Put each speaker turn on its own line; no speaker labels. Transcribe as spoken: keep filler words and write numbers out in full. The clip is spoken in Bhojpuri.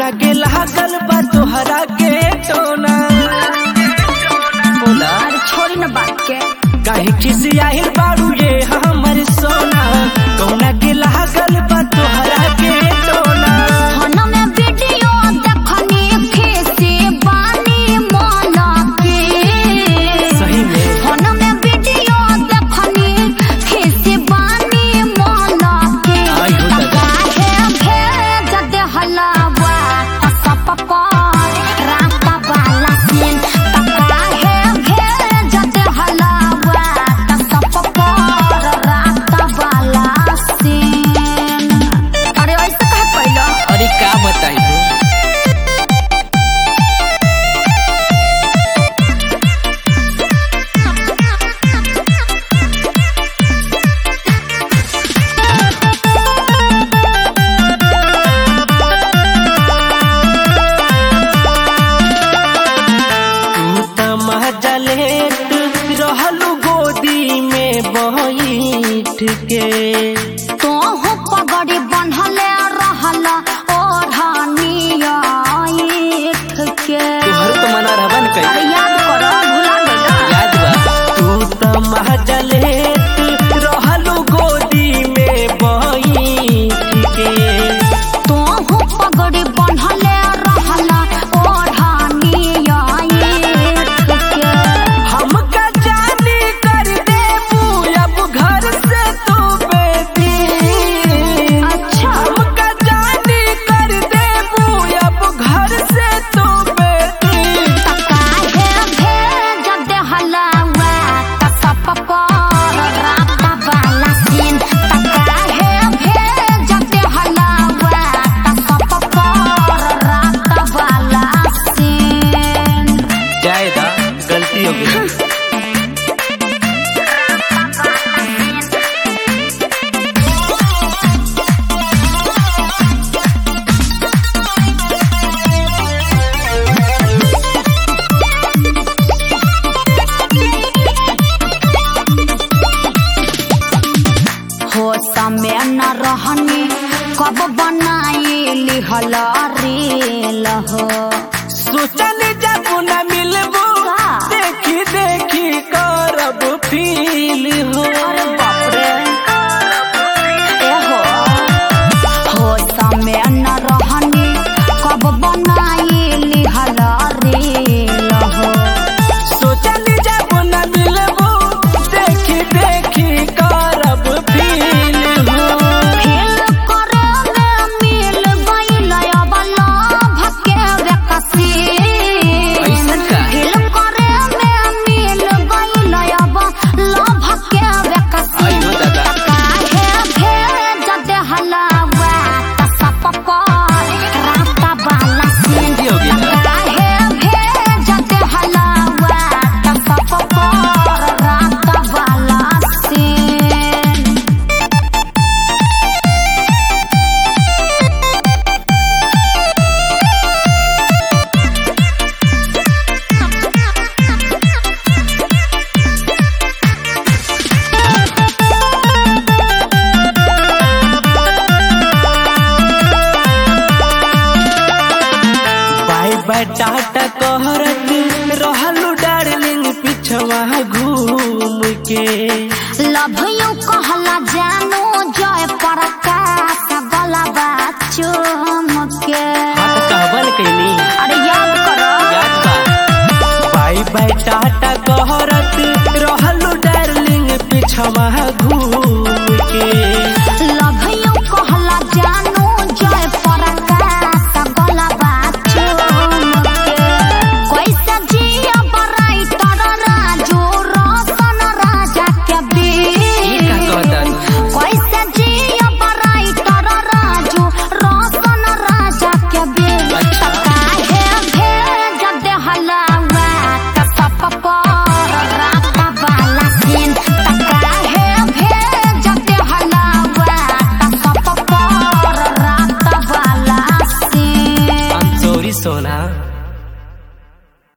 कौना के लागल बा तोहरा के टोना बोला
छोड़ी न बात के
काहे खिसियाहिल बाड़ू ये हमर सोना कौना के लागल बा तोहरा के टोना
फोन में वीडियो देखनी खीसी बानी मोला के
सही में
फोन में वीडियो देखनी खीसी बानी मोला के
आई हो दादा
काहे भेज दे हलावा सब पर रास्ता वाला सीन काहे भेज दे हलावा सब पर रास्ता वाला सीन। अरे ऐसे कहे पहिला
अरे का बताई हो जलेट रहलू गोदी में बैठ के
तो हो पगड़ी बंधले रहल ओढ़निया के
तोहर तो मना रहबा न कई
अरे याद करो भुला गइला
याद बा तू त महजलेट रहलू गोदी में बैठ के
तो हो पगड़ी बंधले रहल ओढ़निया के
हमका जानी कर दे अब घर से तू बेटी
अच्छा
हमका जानी कर दे अब घर से तू बेटी
काहे भेज दे हलावा सब पर रास्ता वाला सीन काहे भेज दे हलावा सब पर रास्ता वाला सीन।
जायदा गलती हो गई
हो समय न रहनी कब बनाई हला रील हो
सोचल जब न मिलबू देखी देखी करब फील हो
अरे बाप रे ए हो हो समय न रहनी कब बनाई हला रील हो
सोचल जब न मिलबू देखी देखी करब फील हो
फील करे में मिल गइल अब लव के बेकसी
ऐसन का
फील करे में मिल गइल अब लव के बेकसी
आई हो दादा
काहे भेज दे हलावा सब पर रास्ता वाला सीन
गलती हो गई ना
काहे भेज दे हलावा सब पर रास्ता वाला सीन।
बाय बाय टाटा कहरत रहलू डार्लिंग पिछवा घूम के
लव यू कहला जानू जय प्रकाश गलबा चुम के
हाथ कहबल कैनी
अरे याद करो
याद बा बाय बाय टाटा कहरत